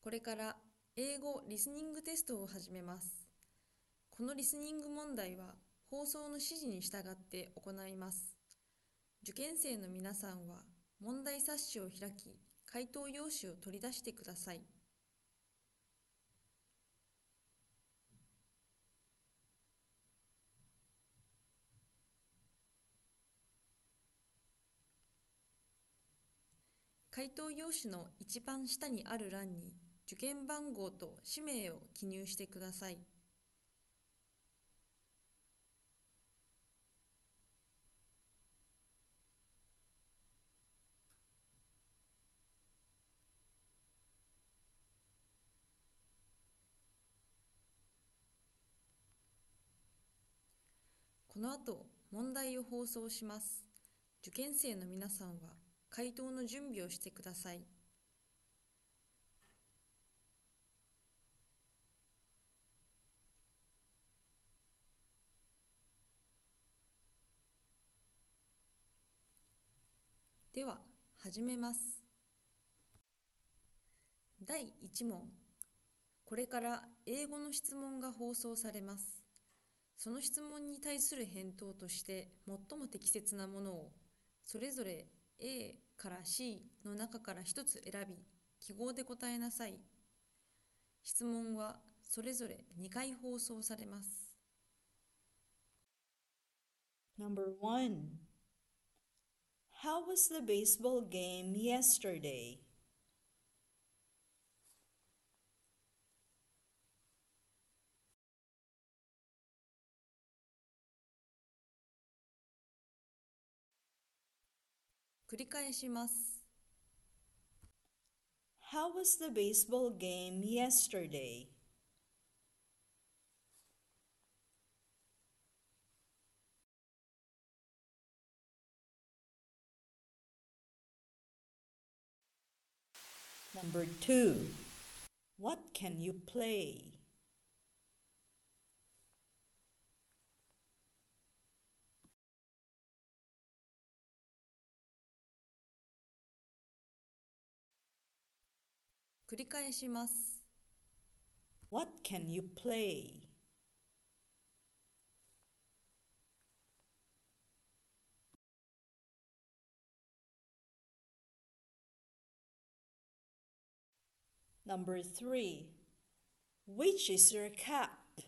これから英語リスニングテストを始めます。このリスニング問題は放送の指示に従って行います。受験生の皆さんは問題冊子を開き、回答用紙を取り出してください。回答用紙の一番下にある欄に受験番号と氏名を記入してください。この後、問題を放送します。受験生の皆さんは回答の準備をしてください。では、始めます。第1問。これから英語の質問が放送されます。その質問に対する返答として最も適切なものを、それぞれ A から C の中から一つ選び、記号で答えなさい。質問はそれぞれ2回放送されます。 Number 1. How was the baseball game yesterday? 繰り返します。 How was the baseball game yesterday? Number 2. What can you play? 繰り返します。 What can you play? Number 3. Which is your cap?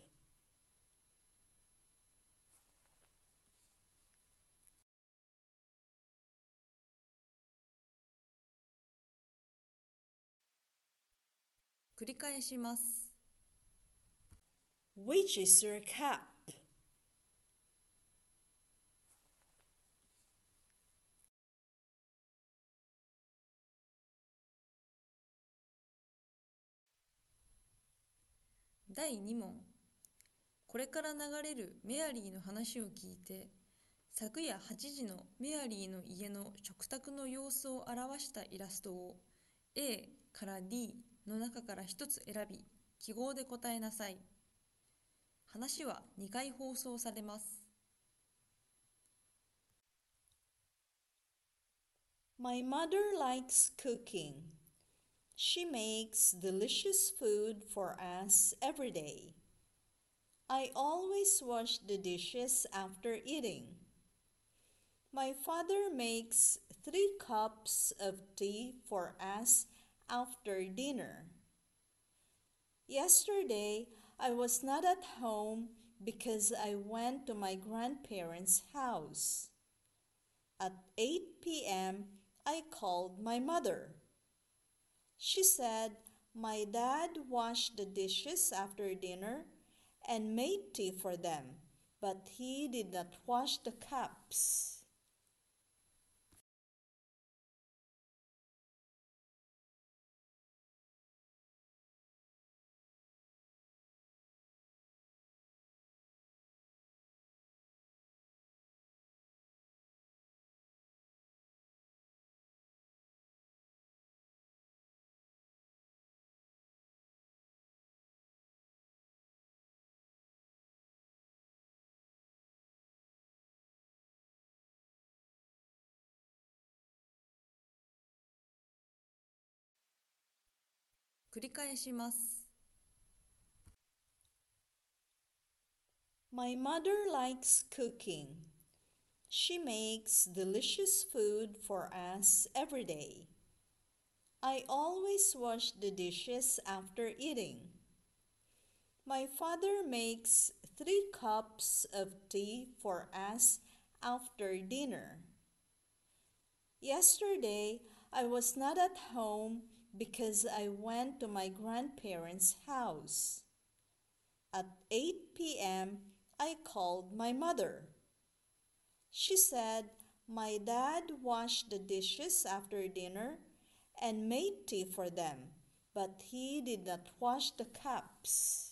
繰り返します。 Which is your cap? 第2問。これから流れるメアリーの話を聞いて、昨夜8時のメアリーの家の食卓の様子を表したイラストを A から D の中から一つ選び、記号で答えなさい。話は2回放送されます。 My mother likes cooking. She makes delicious food for us every day. I always wash the dishes after eating. My father makes 3 cups of tea for us after dinner. Yesterday, I was not at home because I went to my grandparents' house. At 8 p.m., I called my mother. She said my dad washed the dishes after dinner and made tea for them, but he did not wash the cups. 繰り返します。 My mother likes cooking. She makes delicious food for us every day. I always wash the dishes after eating. My father makes 3 cups of tea for us after dinner. Yesterday, I was not at home because I went to my grandparents' house. At 8 p.m., I called my mother. She said my dad washed the dishes after dinner and made tea for them, but he did not wash the cups.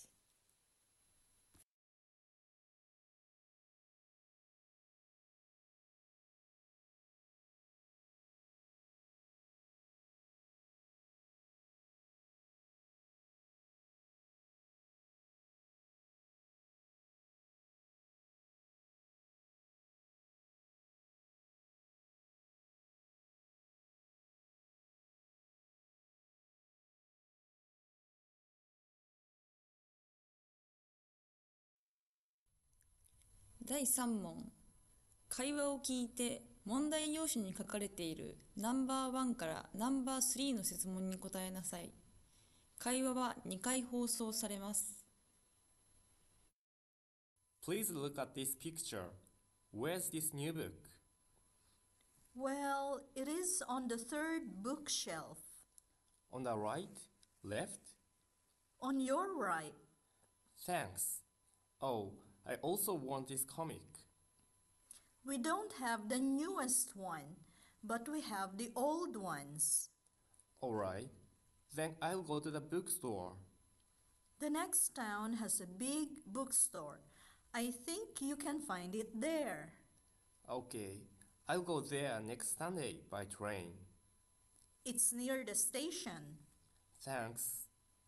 第3問。会話を聞いて問題用紙に書かれているナンバー1からナンバー3の設問に答えなさい。会話は2回放送されます。 Please look at this picture. Where's this new book? Well, it is on the third bookshelf. On the right? Left? On your right. Thanks. Oh, I also want this comic. We don't have the newest one, but we have the old ones. Alright, then I'll go to the bookstore. The next town has a big bookstore. I think you can find it there. Okay, I'll go there next Sunday by train. It's near the station. Thanks.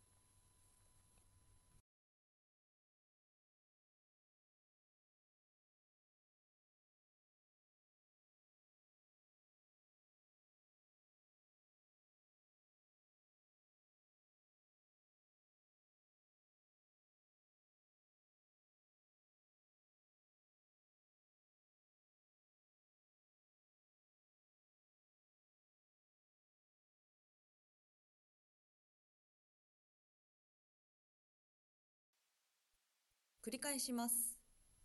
繰り返します。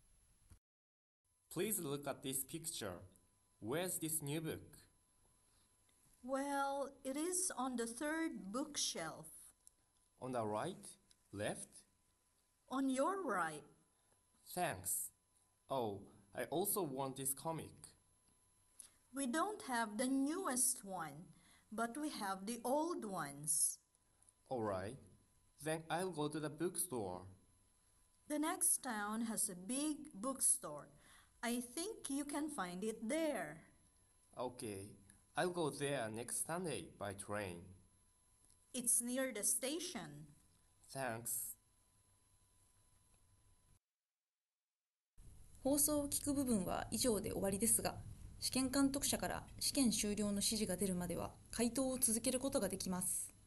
Please look at this picture. Where's this new book? Well, it is on the third bookshelf. On the right? Left? On your right. Thanks. Oh, I also want this comic. We don't have the newest one, but we have the old ones. Alright, then I'll go to the bookstore. The next town has a big bookstore. I think you can find it there. Okay, I'll go there next Sunday by train. It's near the station. Thanks. 放送を聞く部分は以上で終わりですが、試験監督者から試験終了の指示が出るまでは回答を続けることができます。